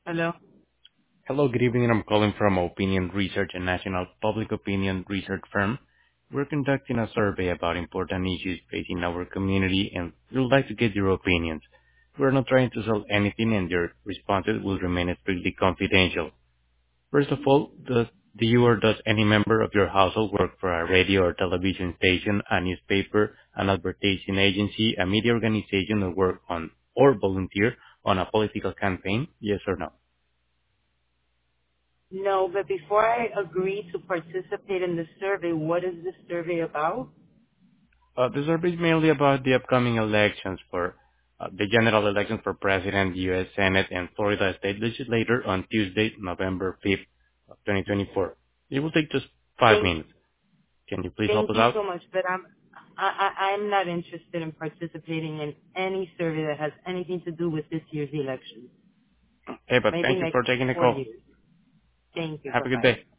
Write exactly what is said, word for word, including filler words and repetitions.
Hello? Hello, good evening. I'm calling from Opinion Research, a national public opinion research firm. We're conducting a survey about important issues facing our community, and we would like to get your opinions. We're not trying to sell anything, and your responses will remain strictly confidential. First of all, does do you or does any member of your household work for a radio or television station, a newspaper, an advertising agency, a media organization, or work on or volunteer on a political campaign? Yes or no? No, but before I agree to participate in the survey, what is this survey about? Uh, the survey is mainly about the upcoming elections for uh, the general elections for President, U S. Senate, and Florida State Legislature on Tuesday, November fifth, of twenty twenty-four. It will take just five Thank, minutes. Can you please help thank us you out? so much, but I'm, I, I, I'm not interested in participating in any survey that has anything to do with this year's election. Hey, but Maybe thank you next for taking the four call. years. Thank you. Have a good Bye-bye. day.